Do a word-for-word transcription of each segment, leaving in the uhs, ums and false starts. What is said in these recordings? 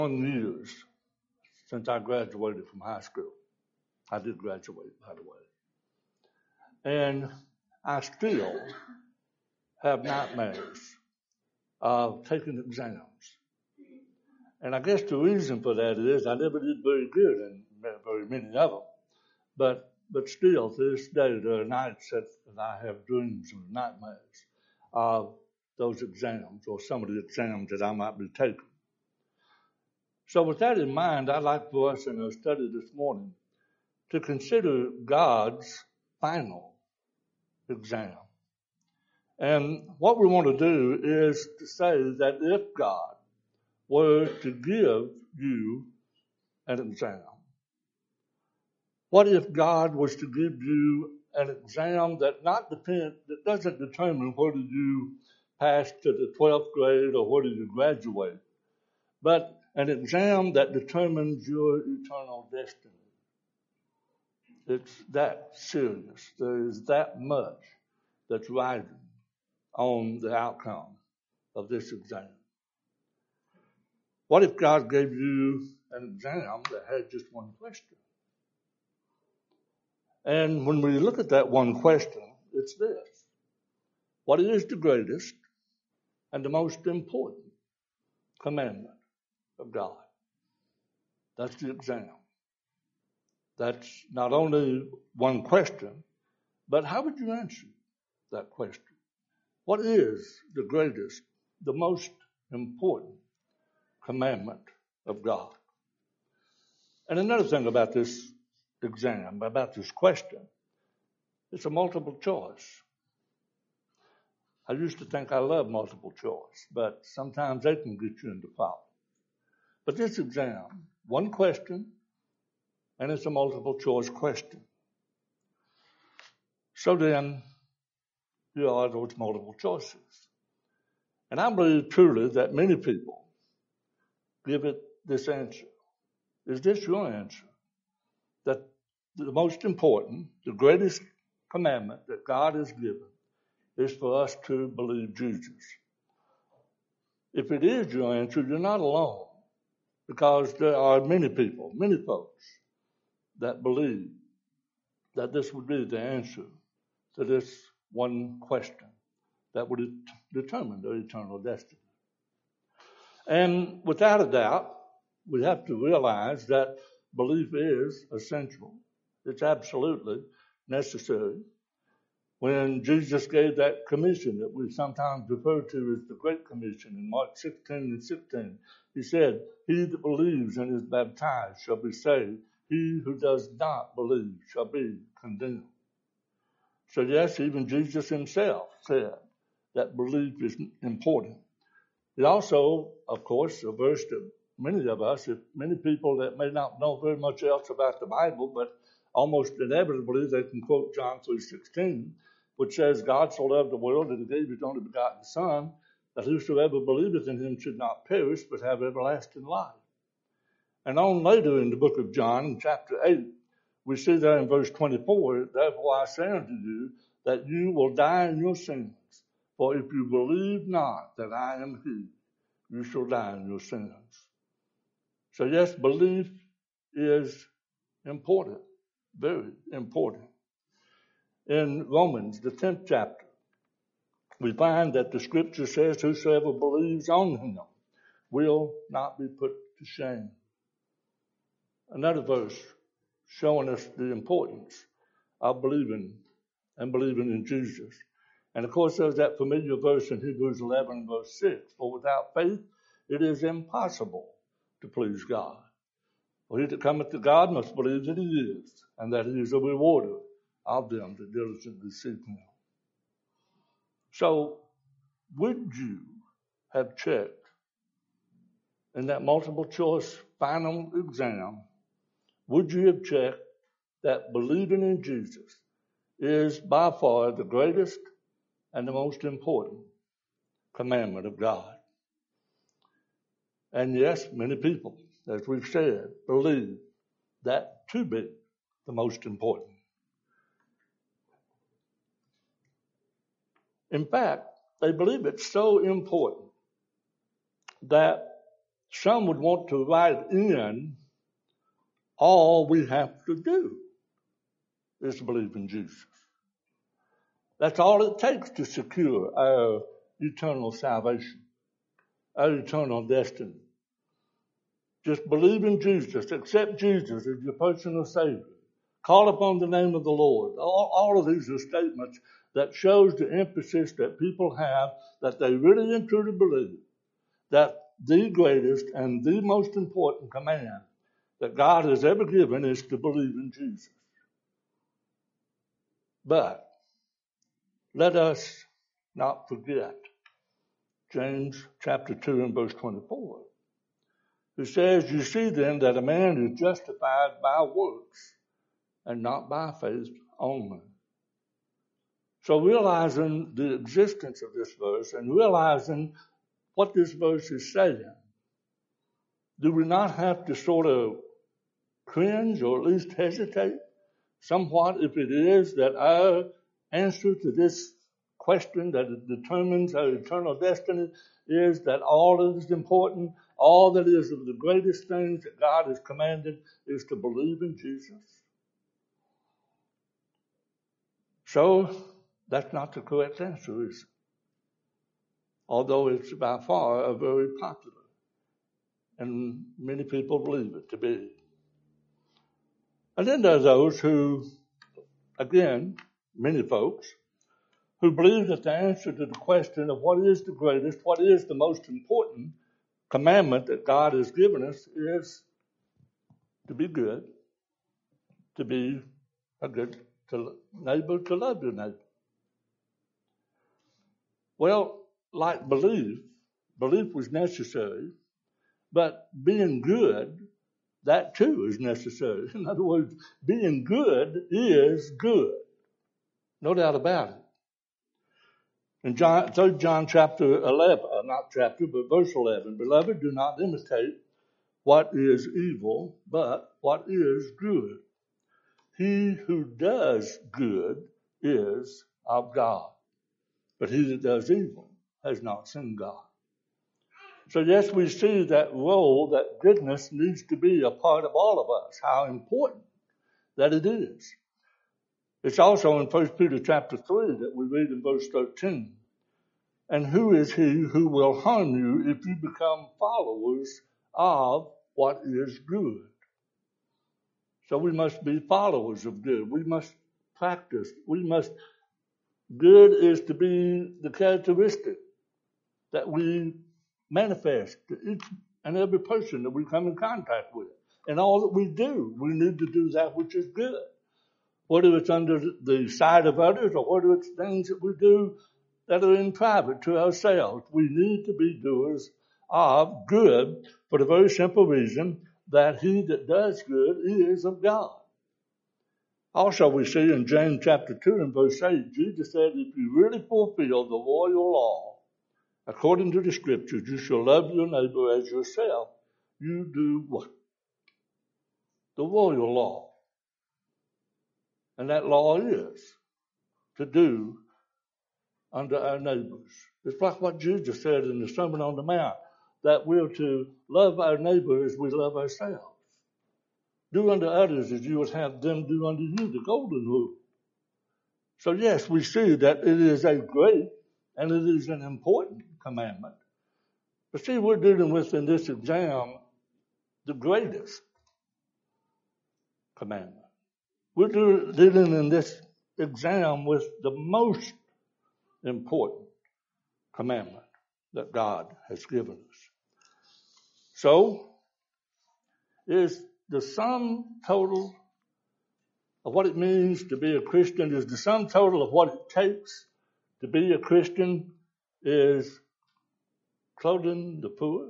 Years since I graduated from high school. I did graduate, by the way. And I still have nightmares of taking exams. And I guess the reason for that is I never did very good in very many of them. But but still, to this day, there are nights that, that I have dreams and nightmares of those exams or some of the exams that I might be taking. So with that in mind, I'd like for us in our study this morning to consider God's final exam. And what we want to do is to say that if God were to give you an exam, what if God was to give you an exam that not depend, that doesn't determine whether you pass to the twelfth grade or whether you graduate, but an exam that determines your eternal destiny? It's that serious. There is that much that's riding on the outcome of this exam. What if God gave you an exam that had just one question? And when we look at that one question, it's this: what is the greatest and the most important commandment of God? That's the exam. That's not only one question, but how would you answer that question? What is the greatest, the most important commandment of God? And another thing about this exam, about this question, it's a multiple choice. I used to think I loved multiple choice, but sometimes they can get you into problems. But this exam, one question, and it's a multiple choice question. So then, here are those multiple choices. And I believe truly that many people give it this answer. Is this your answer? That the most important, the greatest commandment that God has given is for us to believe Jesus. If it is your answer, you're not alone, because there are many people, many folks that believe that this would be the answer to this one question that would determine their eternal destiny. And without a doubt, we have to realize that belief is essential. It's absolutely necessary. When Jesus gave that commission that we sometimes refer to as the Great Commission in Mark sixteen and sixteen, he said, "He that believes and is baptized shall be saved. He who does not believe shall be condemned." So yes, even Jesus himself said that belief is important. It also, of course, a verse that many of us, if many people that may not know very much else about the Bible, but almost inevitably they can quote John three sixteen, which says, "God so loved the world that he gave his only begotten Son, that whosoever believeth in him should not perish, but have everlasting life." And on later in the book of John, in chapter eight, we see there in verse twenty-four, "Therefore I say unto you, that you will die in your sins. For if you believe not that I am he, you shall die in your sins." So yes, belief is important, very important. In Romans, the tenth chapter, we find that the scripture says, "Whosoever believes on him will not be put to shame." Another verse showing us the importance of believing and believing in Jesus. And of course, there's that familiar verse in Hebrews eleven, verse six, "For without faith it is impossible to please God. For he that cometh to God must believe that he is, and that he is a rewarder of them that diligently seek him." So, would you have checked in that multiple choice final exam, would you have checked that believing in Jesus is by far the greatest and the most important commandment of God? And yes, many people, as we've said, believe that to be the most important. In fact, they believe it's so important that some would want to write in all we have to do is to believe in Jesus. That's all it takes to secure our eternal salvation, our eternal destiny. Just believe in Jesus, accept Jesus as your personal Savior, call upon the name of the Lord. All, all of these are statements that shows the emphasis that people have, that they really and truly believe that the greatest and the most important command that God has ever given is to believe in Jesus. But let us not forget James chapter two and verse twenty-four, who says, you see then that a man is justified by works and not by faith only. So realizing the existence of this verse and realizing what this verse is saying, do we not have to sort of cringe or at least hesitate somewhat if it is that our answer to this question that determines our eternal destiny is that all that is important, all that is of the greatest things that God has commanded is to believe in Jesus? So that's not the correct answer, is it? Although it's by far a very popular, and many people believe it to be. And then there are those who, again, many folks, who believe that the answer to the question of what is the greatest, what is the most important commandment that God has given us is to be good, to be a good to neighbor, to love your neighbor. Well, like belief, belief was necessary, but being good, that too is necessary. In other words, being good is good. No doubt about it. In John, third John chapter eleven, uh, not chapter, but verse eleven, beloved, do not imitate what is evil, but what is good. He who does good is of God, but he that does evil has not seen God. So yes, we see that role, that goodness needs to be a part of all of us, how important that it is. It's also in First Peter chapter three that we read in verse thirteen. And who is he who will harm you if you become followers of what is good? So we must be followers of good. We must practice. We must, good is to be the characteristic that we manifest to each and every person that we come in contact with. And all that we do, we need to do that which is good. Whether it's under the sight of others or whether it's things that we do that are in private to ourselves, we need to be doers of good for the very simple reason that he that does good is of God. Also, we see in James chapter two and verse eight, Jesus said, if you really fulfill the royal law, according to the scriptures, you shall love your neighbor as yourself. You do what? The royal law. And that law is to do unto our neighbors. It's like what Jesus said in the Sermon on the Mount, that we're to love our neighbor as we love ourselves. Do unto others as you would have them do unto you, the golden rule. So yes, we see that it is a great and it is an important commandment. But see, we're dealing with in this exam the greatest commandment. We're dealing in this exam with the most important commandment that God has given us. So, is the sum total of what it means to be a Christian, is the sum total of what it takes to be a Christian is clothing the poor?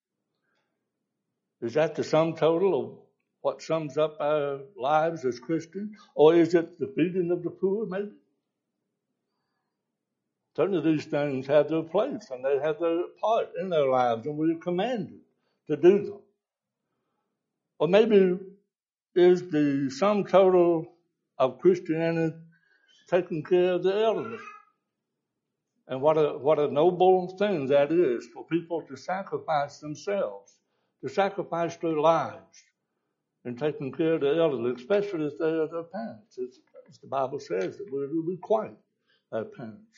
Is that the sum total of what sums up our lives as Christians? Or is it the feeding of the poor, maybe? Certainly these things have their place and they have their part in their lives, and we're commanded to do them. Or maybe is the sum total of Christianity taking care of the elderly. And what a what a noble thing that is for people to sacrifice themselves to sacrifice their lives in taking care of the elderly, especially if they are their parents. It's, as the Bible says that we're to be quite our parents.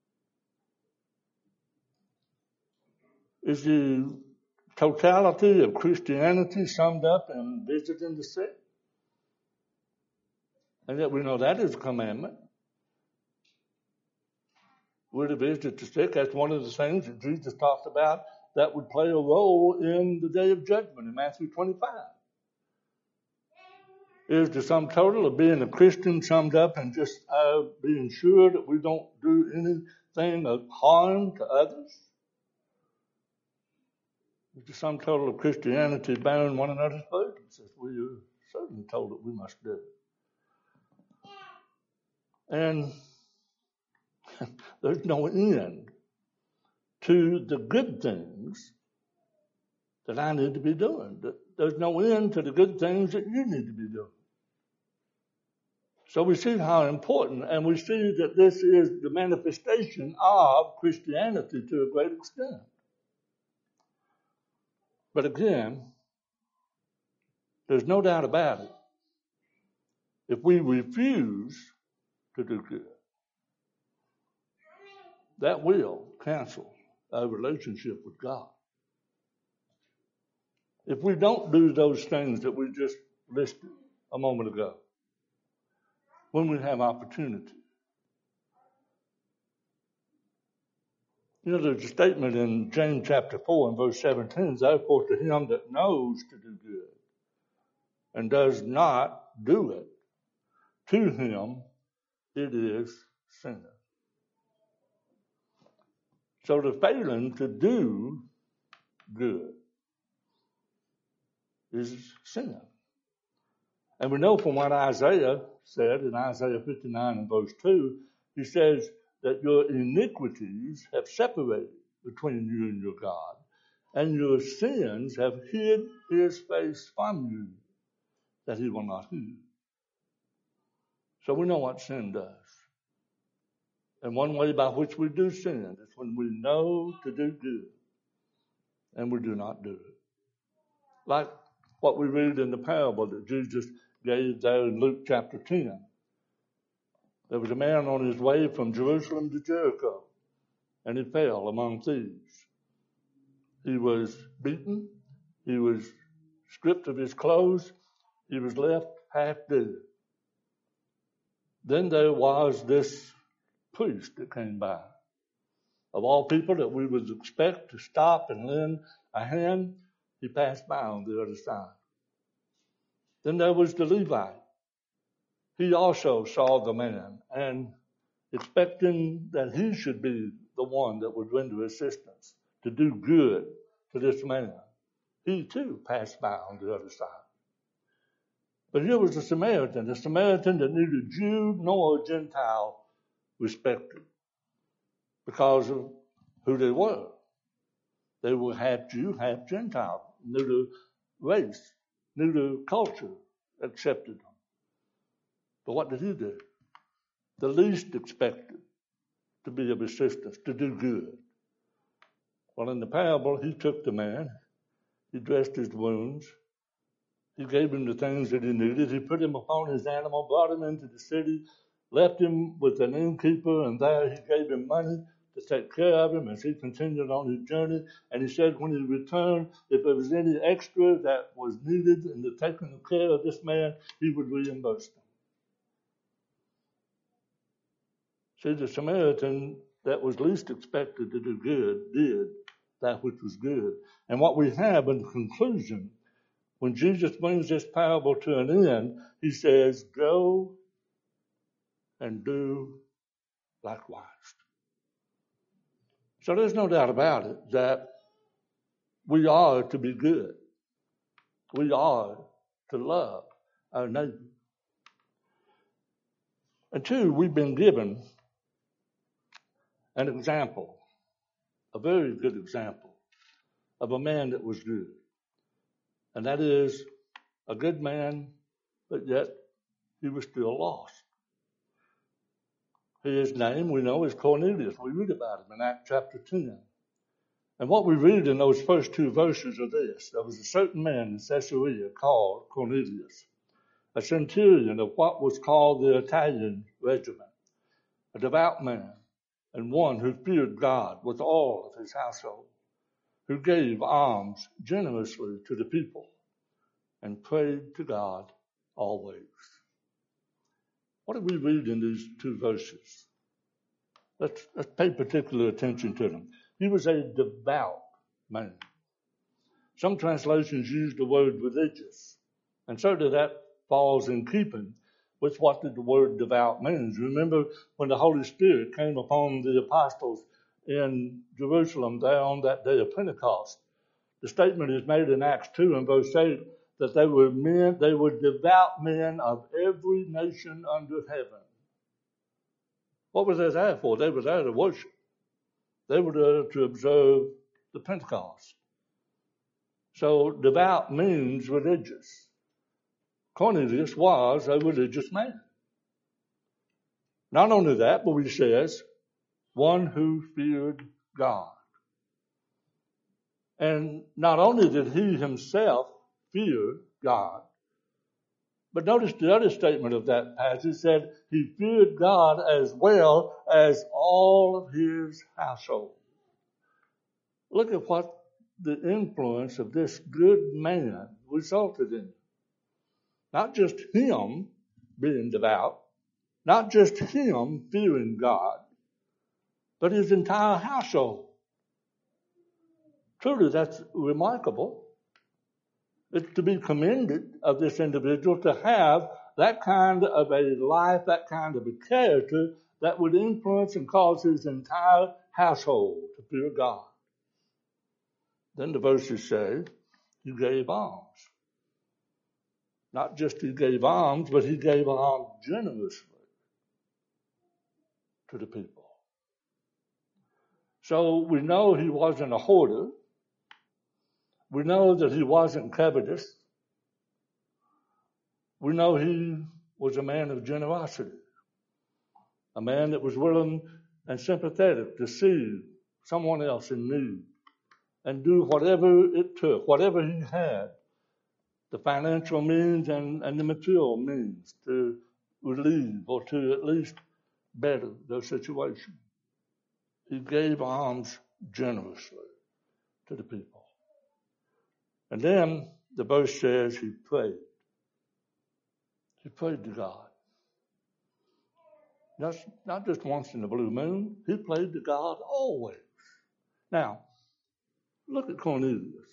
Is the totality of Christianity summed up in visiting the sick? And yet we know that is a commandment. We're to visit the sick. That's one of the things that Jesus talked about that would play a role in the day of judgment in Matthew twenty-five. Is the sum total of being a Christian summed up in just uh, being sure that we don't do anything of harm to others? Is the sum total of Christianity bearing one another's burdens, as we are certainly told that we must do? And there's no end to the good things that I need to be doing. There's no end to the good things that you need to be doing. So we see how important, and we see that this is the manifestation of Christianity to a great extent. But again, there's no doubt about it. If we refuse to do good, that will cancel our relationship with God. If we don't do those things that we just listed a moment ago, when we have opportunity. You know, there's a statement in James chapter four and verse seventeen, therefore to him that knows to do good and does not do it, to him it is sin. So the failing to do good is sin. And we know from what Isaiah said in Isaiah fifty-nine and verse two, he says that your iniquities have separated between you and your God, and your sins have hid his face from you, that he will not hear. So we know what sin does. And one way by which we do sin is when we know to do good, and we do not do it. Like what we read in the parable that Jesus gave there in Luke chapter ten. There was a man on his way from Jerusalem to Jericho, and he fell among thieves. He was beaten. He was stripped of his clothes. He was left half dead. Then there was this priest that came by. Of all people that we would expect to stop and lend a hand, he passed by on the other side. Then there was the Levite. He also saw the man, and expecting that he should be the one that would render assistance to do good to this man, he too passed by on the other side. But here was a Samaritan, a Samaritan that neither Jew nor Gentile respected because of who they were. They were half Jew, half Gentile. Neither race, neither culture accepted them. But what did he do? The least expected to be of assistance, to do good. Well, in the parable, he took the man, he dressed his wounds, he gave him the things that he needed, he put him upon his animal, brought him into the city, left him with an innkeeper, and there he gave him money to take care of him as he continued on his journey. And he said when he returned, if there was any extra that was needed in the taking care of this man, he would reimburse them. See, the Samaritan that was least expected to do good did that which was good. And what we have in conclusion, when Jesus brings this parable to an end, he says, go and do likewise. So there's no doubt about it that we are to be good. We are to love our neighbor. And two, we've been given an example, a very good example of a man that was good. And that is a good man, but yet he was still lost. His name, we know, is Cornelius. We read about him in Acts chapter ten. And what we read in those first two verses are this. There was a certain man in Caesarea called Cornelius, a centurion of what was called the Italian regiment, a devout man, and one who feared God with all of his household, who gave alms generously to the people and prayed to God always. What do we read in these two verses? Let's, let's pay particular attention to them. He was a devout man. Some translations use the word religious, and certainly that falls in keeping with what the word devout means. Remember when the Holy Spirit came upon the apostles in Jerusalem there on that day of Pentecost. The statement is made in Acts two and verse eight that they were men, they were devout men of every nation under heaven. What were they there for? They were there to worship. They were there to observe the Pentecost. So devout means religious. Cornelius was a religious man. Not only that, but he says, one who feared God. And not only did he himself fear God, but notice the other statement of that passage said he feared God as well as all of his household. Look at what the influence of this good man resulted in. Not just him being devout, not just him fearing God, but his entire household. Truly, that's remarkable. It's to be commended of this individual to have that kind of a life, that kind of a character that would influence and cause his entire household to fear God. Then the verses say he gave alms. Not just he gave alms, but he gave alms generously to the people. So we know he wasn't a hoarder. We know that he wasn't covetous. We know he was a man of generosity, a man that was willing and sympathetic to see someone else in need and do whatever it took, whatever he had, the financial means and, and the material means to relieve or to at least better their situation. He gave alms generously to the people. And then the verse says he prayed. He prayed to God. Not, not just once in the blue moon. He prayed to God always. Now, look at Cornelius.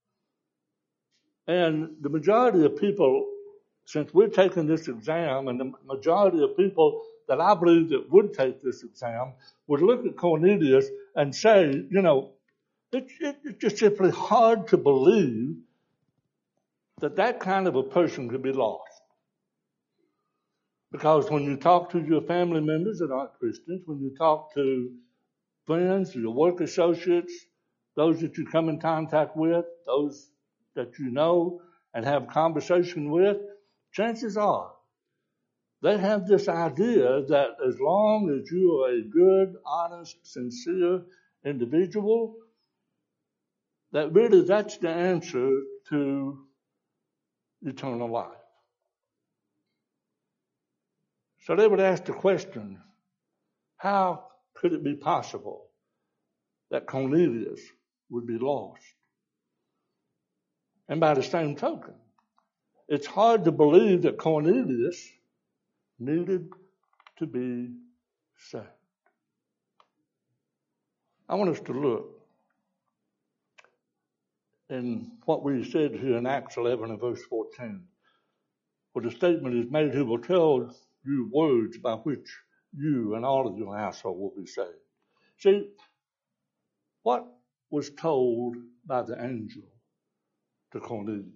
And the majority of people, since we're taking this exam, and the majority of people that I believe that would take this exam would look at Cornelius and say, you know, it, it, it's just simply hard to believe that that kind of a person could be lost. Because when you talk to your family members that aren't Christians, when you talk to friends, your work associates, those that you come in contact with, those that you know and have conversation with, chances are they have this idea that as long as you are a good, honest, sincere individual, that really that's the answer to eternal life. So they would ask the question, how could it be possible that Cornelius would be lost? And by the same token, it's hard to believe that Cornelius needed to be saved. I want us to look in what we said here in Acts eleven and verse fourteen, where the statement is made, "Who will tell you words by which you and all of your household will be saved." See, what was told by the angel to Cornelius?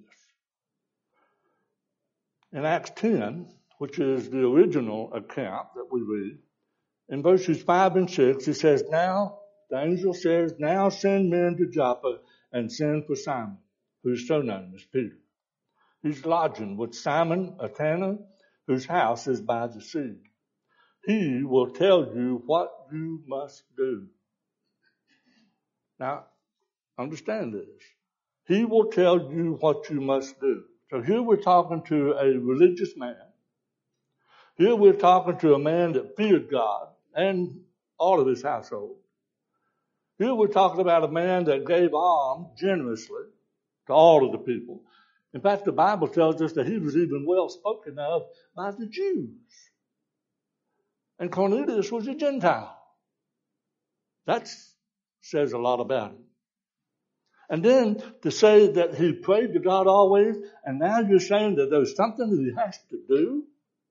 In Acts ten, which is the original account that we read, in verses five and six, it says, now, the angel says, now send men to Joppa and send for Simon, whose surname is Peter. He's lodging with Simon, a tanner, whose house is by the sea. He will tell you what you must do. Now, Understand this. He will tell you what you must do. So here we're talking to a religious man. Here we're talking to a man that feared God and all of his household. Here we're talking about a man that gave alms generously to all of the people. In fact, the Bible tells us that he was even well spoken of by the Jews. And Cornelius was a Gentile. That says a lot about him. And then to say that he prayed to God always, and now you're saying that there's something that he has to do?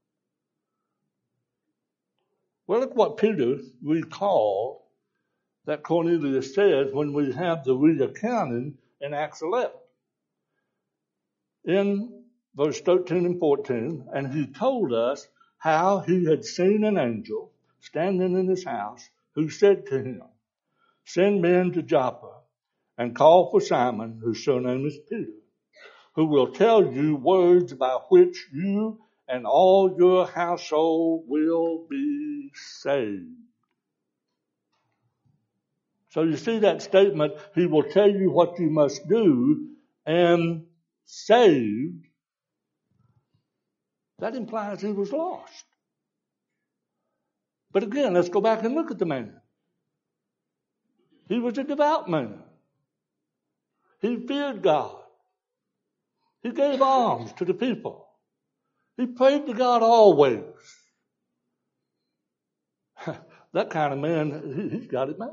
Well, look what Peter recalled that Cornelius said when we have the recounting in Acts eleven. In verse thirteen and fourteen, and he told us how he had seen an angel standing in his house who said to him, "Send men to Joppa and call for Simon, whose surname is Peter, who will tell you words by which you and all your household will be saved." So you see that statement, he will tell you what you must do, and saved, that implies he was lost. But again, let's go back and look at the man. He was a devout man. He feared God. He gave alms to the people. He prayed to God always. That kind of man, he, he's got it made.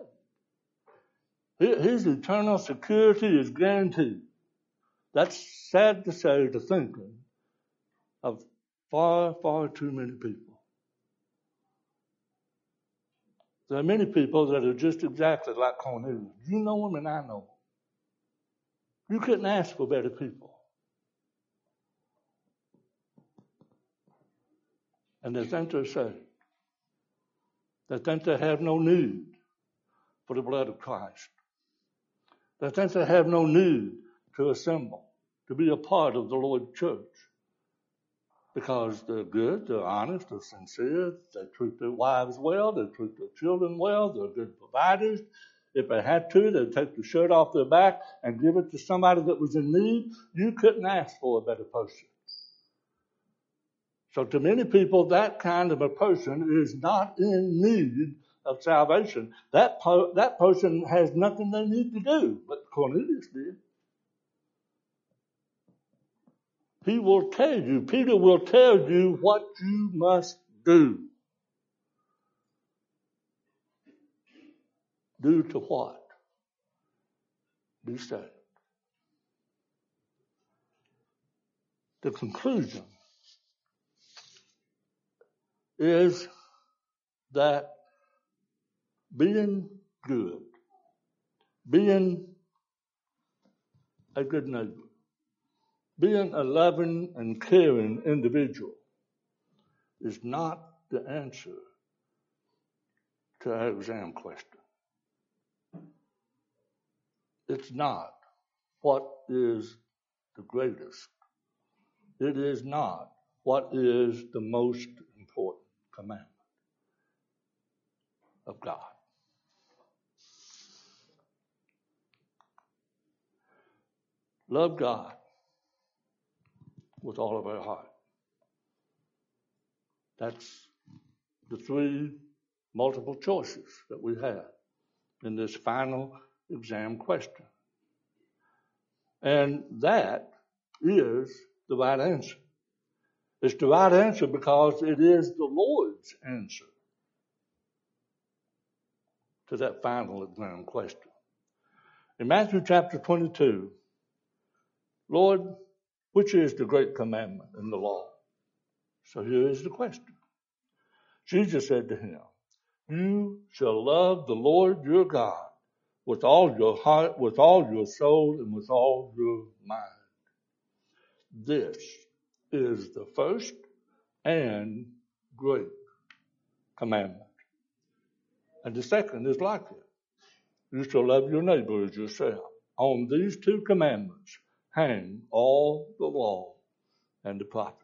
His eternal security is guaranteed. That's sad to say, to think of far, far too many people. There are many people that are just exactly like Cornelius. You know them and I know them. You couldn't ask for better people. And they think they're saved. They think they have no need for the blood of Christ. They think they have no need to assemble, to be a part of the Lord's church. Because they're good, they're honest, they're sincere, they treat their wives well, they treat their children well, they're good providers. If they had to, they'd take the shirt off their back and give it to somebody that was in need. You couldn't ask for a better person. So to many people, that kind of a person is not in need of salvation. That po- that person has nothing they need to do, but Cornelius did. He will tell you, Peter will tell you what you must do. Do to what? Be saved. The conclusion is that being good, being a good neighbor, being a loving and caring individual is not the answer to our exam question. It's not what is the greatest. It is not what is the most important commandment of God. Love God with all of our heart. That's the three multiple choices that we have in this final exam question. And that is the right answer. It's the right answer because it is the Lord's answer to that final exam question. In Matthew chapter twenty-two, Lord, which is the great commandment in the law? So here is the question. Jesus said to him, "You shall love the Lord your God with all your heart, with all your soul, and with all your mind. This is the first and great commandment. And the second is like it. You shall love your neighbor as yourself. On these two commandments hang all the law and the prophets."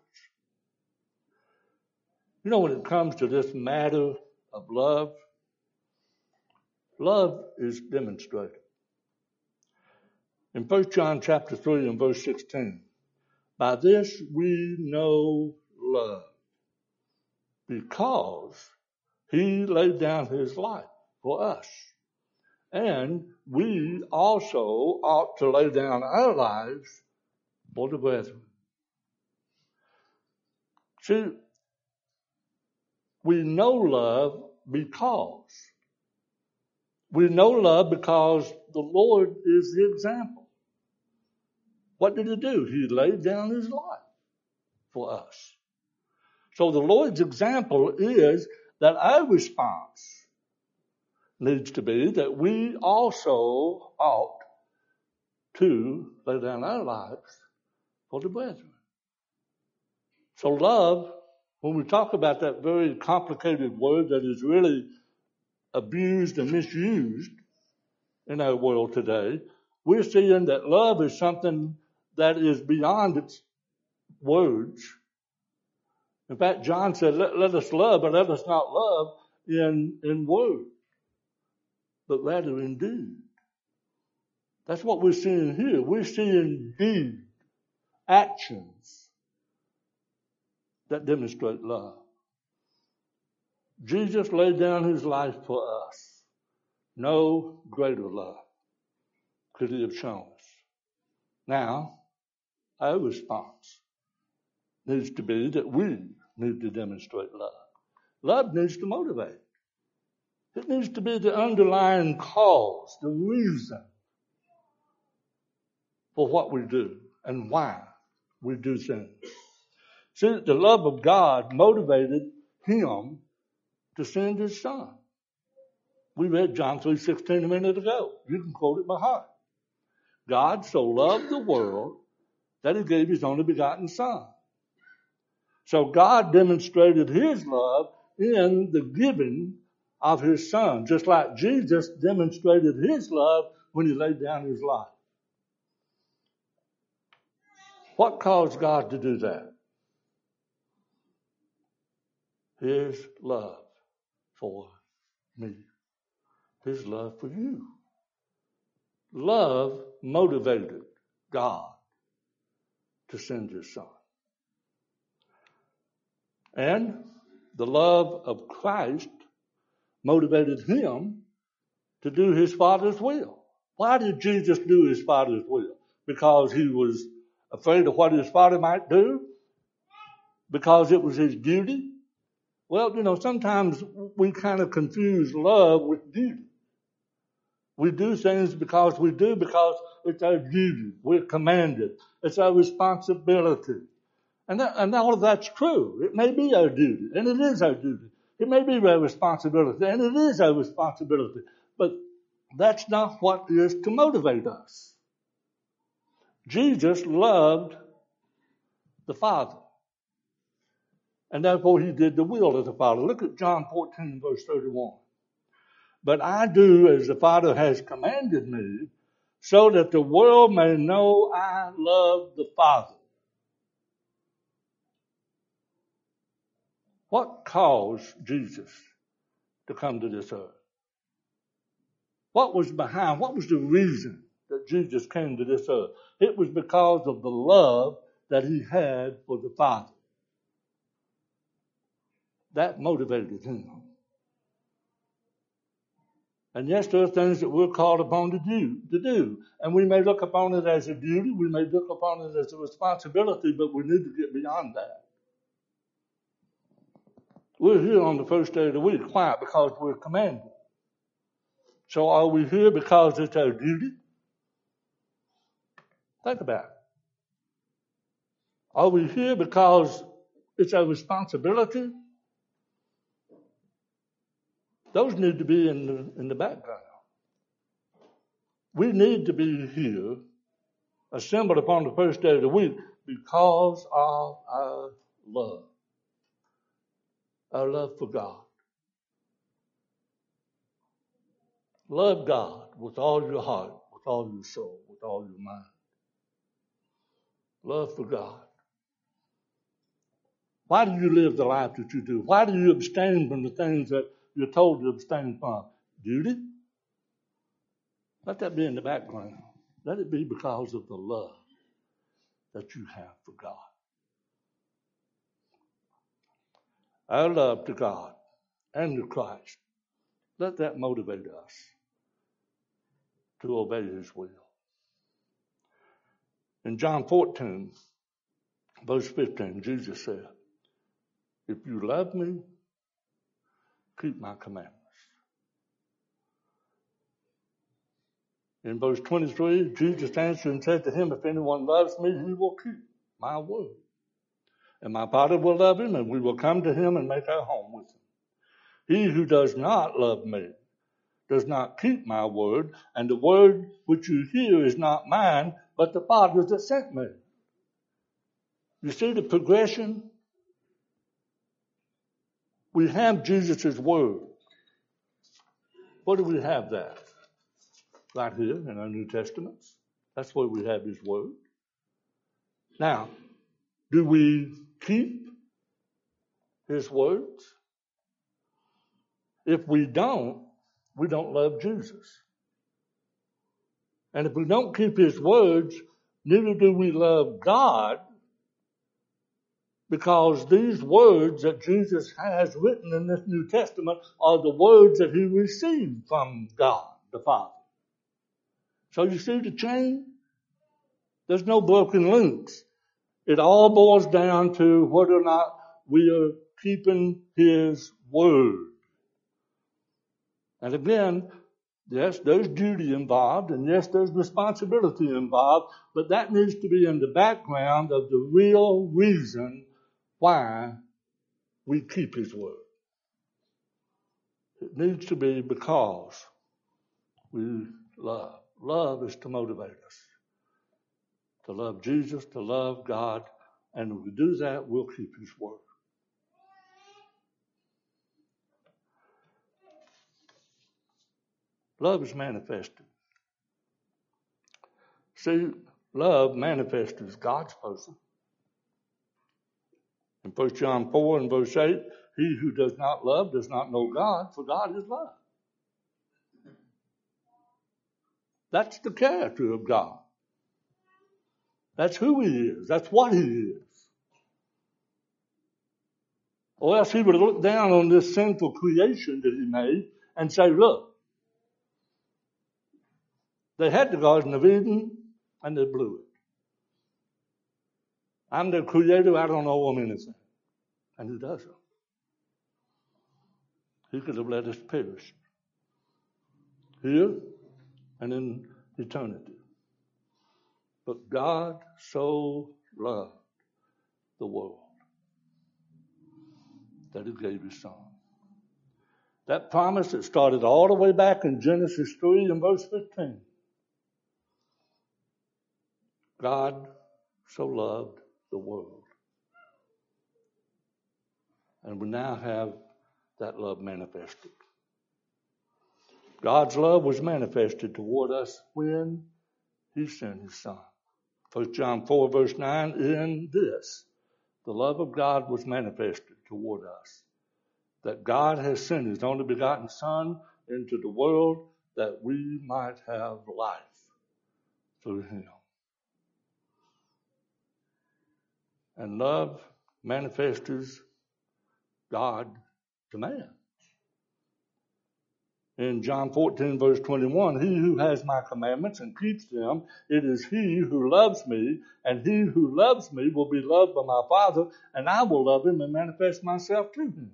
You know, when it comes to this matter of love, love is demonstrated. In First John chapter three and verse sixteen, by this we know love, because he laid down his life for us. And we also ought to lay down our lives for the brethren. See, we know love because. We know love because the Lord is the example. What did he do? He laid down his life for us. So the Lord's example is that our response needs to be that we also ought to lay down our lives for the brethren. So love, when we talk about that very complicated word that is really abused and misused in our world today, we're seeing that love is something that is beyond its words. In fact, John said, let, let us love, but let us not love in, in word, but rather in deed. That's what we're seeing here. We're seeing deed, actions that demonstrate love. Jesus laid down his life for us. No greater love could he have shown us. Now, our response needs to be that we need to demonstrate love. Love needs to motivate. It needs to be the underlying cause, the reason for what we do and why we do things. See, the love of God motivated him to send his son. We read John three sixteen a minute ago. You can quote it by heart. God so loved the world that he gave his only begotten son. So God demonstrated his love in the giving of his son, just like Jesus demonstrated his love when he laid down his life. What caused God to do that? His love for me. His love for you. Love motivated God to send his son. And the love of Christ motivated him to do his Father's will. Why did Jesus do his Father's will? Because he was afraid of what his Father might do? Because it was his duty? Well, you know, sometimes we kind of confuse love with duty. We do things because we do, because it's our duty. We're commanded. It's our responsibility. And, that, and all of that's true. It may be our duty, and it is our duty. It may be our responsibility, and it is our responsibility. But that's not what is to motivate us. Jesus loved the Father, and therefore he did the will of the Father. Look at John fourteen, verse thirty-one. But I do as the Father has commanded me, so that the world may know I love the Father. What caused Jesus to come to this earth? What was behind, what was the reason that Jesus came to this earth? It was because of the love that he had for the Father. That motivated him. And yes, there are things that we're called upon to do, to do. And we may look upon it as a duty, we may look upon it as a responsibility, but we need to get beyond that. We're here on the first day of the week. Why? Because we're commanded. So are we here because it's our duty? Think about it. Are we here because it's our responsibility? Those need to be in the, in the background. We need to be here, assembled upon the first day of the week, because of our love. Our love for God. Love God with all your heart, with all your soul, with all your mind. Love for God. Why do you live the life that you do? Why do you abstain from the things that you're told to abstain from? Duty? Let that be in the background. let it be because of the love that you have for God. Our love to God and to Christ, let that motivate us to obey his will. In John fourteen, verse fifteen, Jesus said, if you love me, keep my commandments. In verse twenty-three, Jesus answered and said to him, if anyone loves me, he will keep my word. And my Father will love him, and we will come to him and make our home with him. He who does not love me does not keep my word, and the word which you hear is not mine, but the Father's that sent me. You see the progression? We have Jesus' word. Where do we have that? Right here in our New Testaments. That's where we have his word. Now, do we keep his words? If we don't, we don't love Jesus. And if we don't keep his words, neither do we love God, because these words that Jesus has written in this New Testament are the words that he received from God, the Father. So you see the chain? There's no broken links. It all boils down to whether or not we are keeping his word. And again, yes, there's duty involved, and yes, there's responsibility involved, but that needs to be in the background of the real reason why we keep his word. It needs to be because we love. Love is to motivate us. To love Jesus, to love God, and if we do that, we'll keep his word. Love is manifested. See, love manifested as God's person. In First John four and verse eight, he who does not love does not know God, for God is love. That's the character of God. That's who he is. That's what he is. Or else he would look down on this sinful creation that he made and say, look, they had the Garden of Eden and they blew it. I'm the creator, I don't owe them anything. And he doesn't. He could have let us perish here and in eternity. But God so loved the world that he gave his son. That promise that started all the way back in Genesis three and verse fifteen. God so loved the world. And we now have that love manifested. God's love was manifested toward us when he sent his son. First John four verse nine, in this, the love of God was manifested toward us, that God has sent his only begotten son into the world that we might have life through him. And love manifests God to man. In John fourteen, verse twenty-one, he who has my commandments and keeps them, it is he who loves me, and he who loves me will be loved by my Father, and I will love him and manifest myself to him.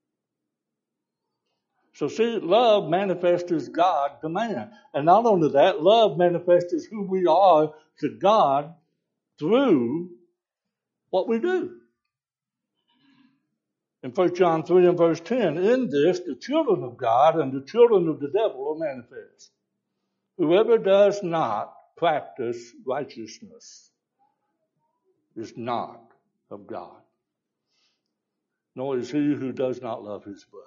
So see, love manifests God to man. And not only that, love manifests who we are to God through what we do. In First John three and verse ten, in this, the children of God and the children of the devil are manifest. Whoever does not practice righteousness is not of God, nor is he who does not love his brother.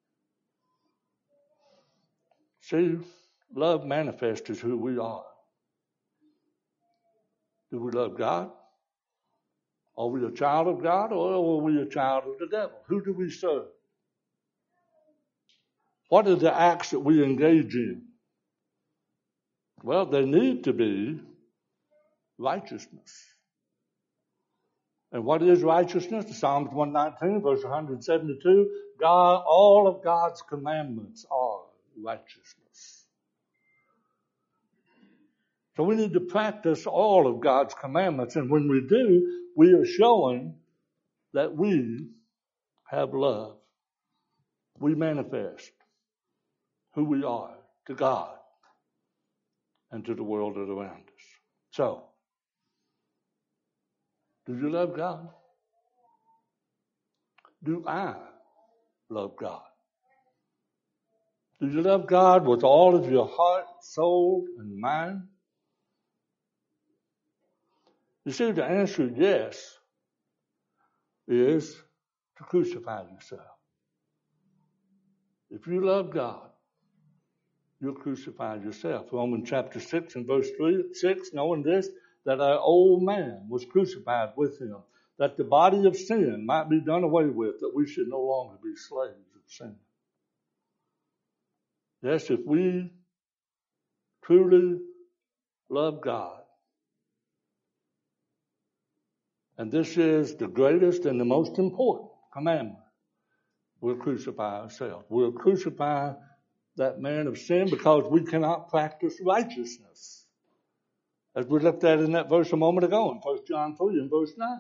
See, love manifests who we are. Do we love God? Are we a child of God, or are we a child of the devil? Who do we serve? What are the acts that we engage in? Well, there need to be righteousness. And what is righteousness? Psalms one nineteen, verse one seventy-two, God, all of God's commandments are righteousness. So we need to practice all of God's commandments. And when we do, we are showing that we have love. We manifest who we are to God and to the world around us. So, do you love God? Do I love God? Do you love God with all of your heart, soul, and mind? You see, the answer yes is to crucify yourself. If you love God, you'll crucify yourself. Romans chapter six and verse three, six, knowing this, that our old man was crucified with him, that the body of sin might be done away with, that we should no longer be slaves of sin. Yes, if we truly love God, and this is the greatest and the most important commandment, we'll crucify ourselves. We'll crucify that man of sin because we cannot practice righteousness. As we looked at in that verse a moment ago in First John three and verse nine.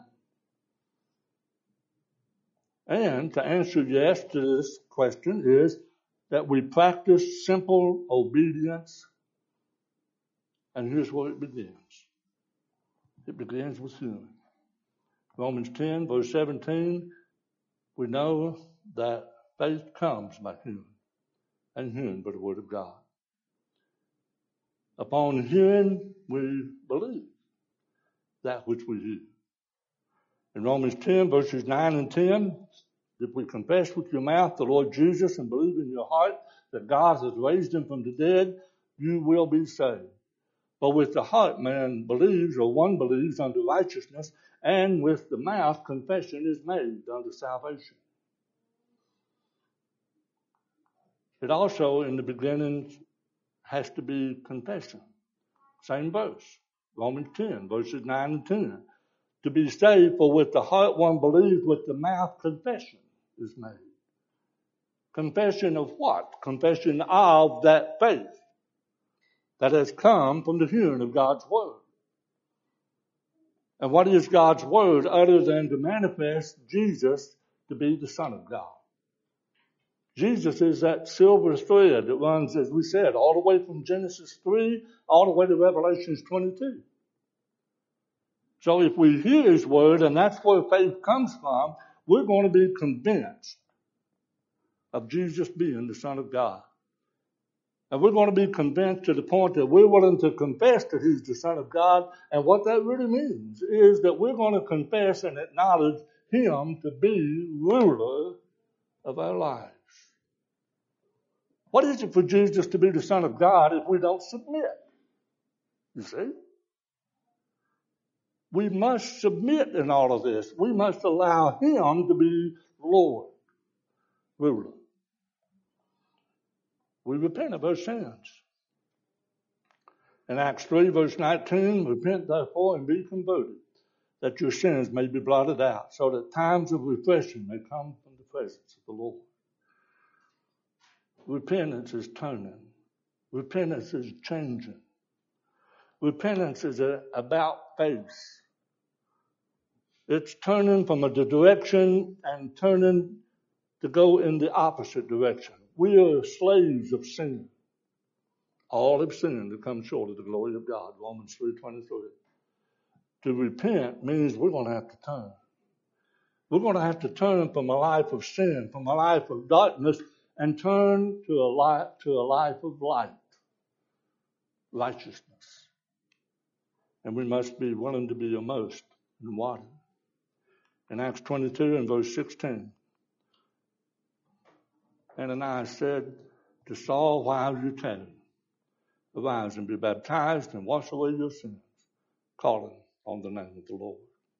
And to answer yes to this question is that we practice simple obedience. And here's where it begins. It begins with hearing. Romans ten, verse seventeen, we know that faith comes by hearing, and hearing by the word of God. Upon hearing, we believe that which we hear. In Romans ten, verses nine and ten, if we confess with your mouth the Lord Jesus and believe in your heart that God has raised him from the dead, you will be saved. But with the heart man believes, or one believes unto righteousness, and with the mouth confession is made unto salvation. It also, in the beginning, has to be confession. Same verse, Romans ten, verses nine and ten. To be saved, for with the heart one believes, with the mouth confession is made. Confession of what? Confession of that faith that has come from the hearing of God's word. And what is God's word other than to manifest Jesus to be the Son of God? Jesus is that silver thread that runs, as we said, all the way from Genesis three, all the way to Revelation twenty-two. So if we hear his word, and that's where faith comes from, we're going to be convinced of Jesus being the Son of God. And we're going to be convinced to the point that we're willing to confess that he's the Son of God. And what that really means is that we're going to confess and acknowledge him to be ruler of our lives. What is it for Jesus to be the Son of God if we don't submit? You see? We must submit in all of this. We must allow him to be Lord, ruler. We repent of our sins. In Acts three, verse nineteen, repent therefore and be converted, that your sins may be blotted out, so that times of refreshing may come from the presence of the Lord. Repentance is turning. Repentance is changing. Repentance is a, about face. It's turning from a direction and turning to go in the opposite direction. We are slaves of sin. All have sinned to come short of the glory of God, Romans three twenty-three. To repent means we're going to have to turn. We're going to have to turn from a life of sin, from a life of darkness, and turn to a life, to a life of light, righteousness. And we must be willing to be immersed in water. In Acts twenty-two and verse sixteen, Ananias said to Saul, why have you tarried? Arise and be baptized and wash away your sins, calling on the name of the Lord.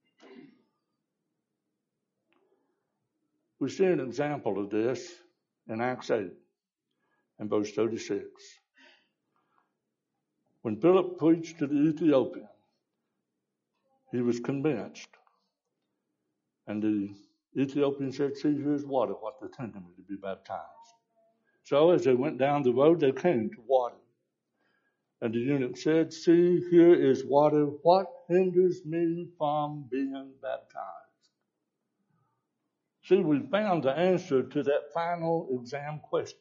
We see an example of this in Acts eight and verse thirty-six. When Philip preached to the Ethiopian, he was convinced. And the Ethiopian said, see, here's water, what they're telling me to be baptized. So as they went down the road, they came to water. And the eunuch said, see, here is water. What hinders me from being baptized? See, we found the answer to that final exam question.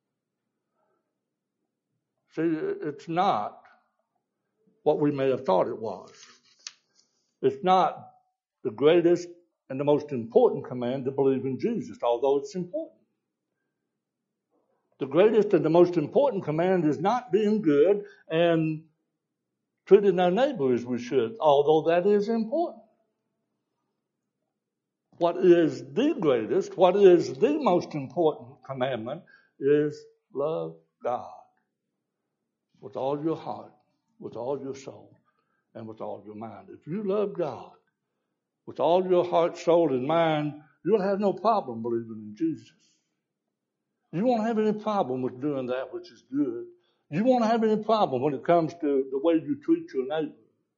See, it's not what we may have thought it was. It's not the greatest and the most important command to believe in Jesus, although it's important. The greatest and the most important command is not being good and treating our neighbor as we should, although that is important. What is the greatest, what is the most important commandment is love God with all your heart, with all your soul, and with all your mind. If you love God with all your heart, soul, and mind, you'll have no problem believing in Jesus. You won't have any problem with doing that which is good. You won't have any problem when it comes to the way you treat your neighbor.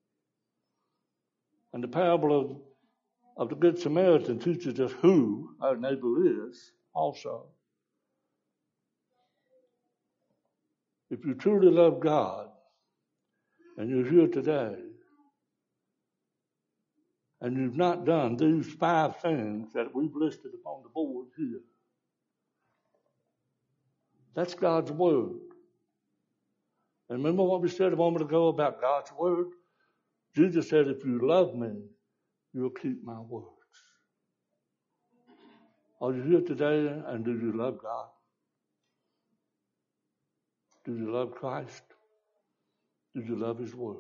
And the parable of, of the Good Samaritan teaches us who our neighbor is also. If you truly love God, and you're here today, and you've not done these five things that we've listed upon the board here, that's God's word. And remember what we said a moment ago about God's word? Jesus said, if you love me, you'll keep my words. Are you here today, and do you love God? Do you love Christ? Do you love his word?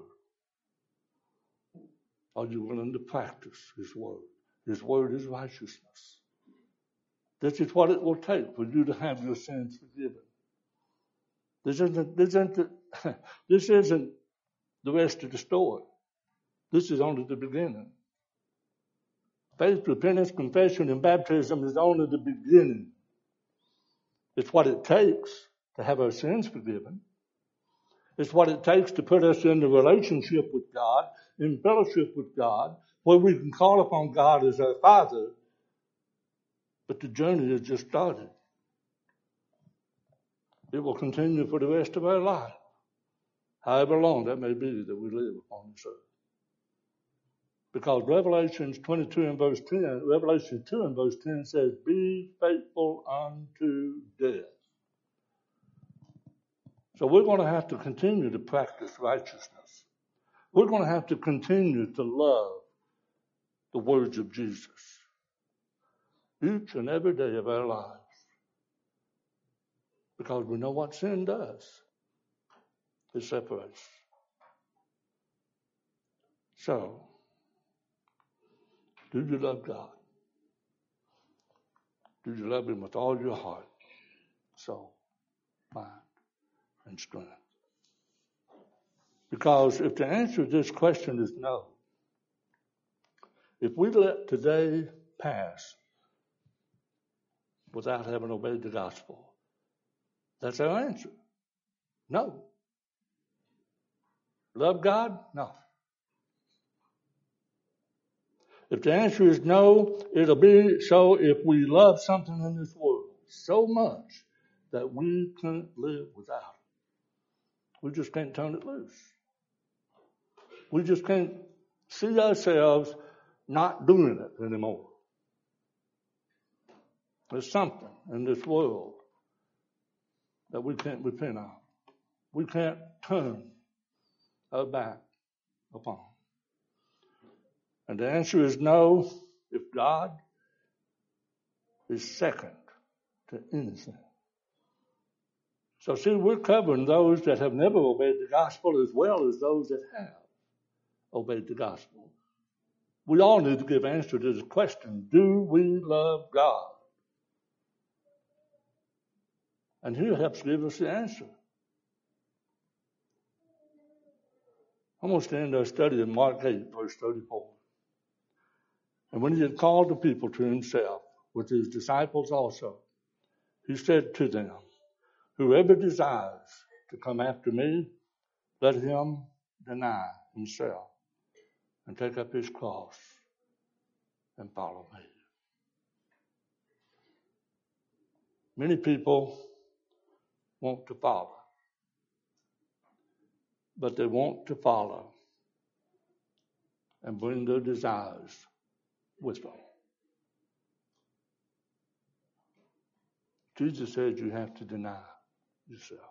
Are you willing to practice his word? His word is righteousness. This is what it will take for you to have your sins forgiven. This isn't, this isn't, the, this isn't the rest of the story. This is only the beginning. Faith, repentance, confession, and baptism is only the beginning. It's what it takes to have our sins forgiven. It's what it takes to put us in the relationship with God, in fellowship with God, where we can call upon God as our Father. But the journey has just started. It will continue for the rest of our life, however long that may be that we live upon this earth. Because Revelation twenty-two and verse ten, Revelation two and verse ten says, be faithful unto death. So we're going to have to continue to practice righteousness. We're going to have to continue to love the words of Jesus each and every day of our lives. Because we know what sin does. It separates. So, do you love God? Do you love him with all your heart, soul, mind, and strength? Because if the answer to this question is no, if we let today pass without having obeyed the gospel, that's our answer. No. Love God? No. If the answer is no, it'll be so if we love something in this world so much that we can't live without it. We just can't turn it loose. We just can't see ourselves not doing it anymore. There's something in this world that we can't repent of. We can't turn our back upon. And the answer is no if God is second to anything. So see, we're covering those that have never obeyed the gospel as well as those that have obeyed the gospel. We all need to give answer to this question, do we love God? And here helps give us the answer. I'm going to end our study in Mark eight, verse thirty-four. And when he had called the people to himself, with his disciples also, he said to them, whoever desires to come after me Let him deny himself and take up his cross and follow me. Many people want to follow, but they want to follow and bring their desires with them. Jesus said you have to deny yourself.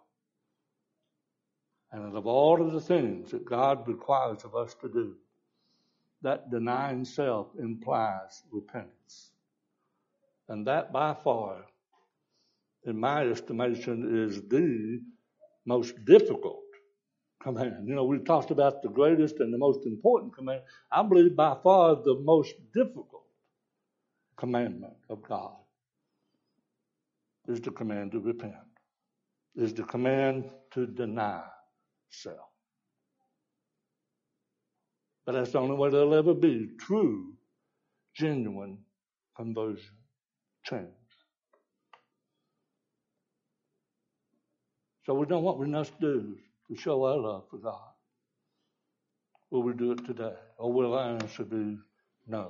And of all of the things that God requires of us to do, that denying self implies repentance. And that by far, in my estimation, is the most difficult command. You know, we've talked about the greatest and the most important command. I believe by far the most difficult commandment of God is the command to repent, is the command to deny self. But that's the only way there'll ever be true, genuine conversion, change. So we know what we must do to show our love for God. Will we do it today? Or will our answer be no?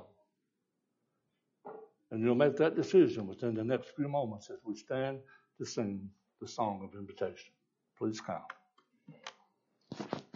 And you'll make that decision within the next few moments as we stand to sing the song of invitation. Please come.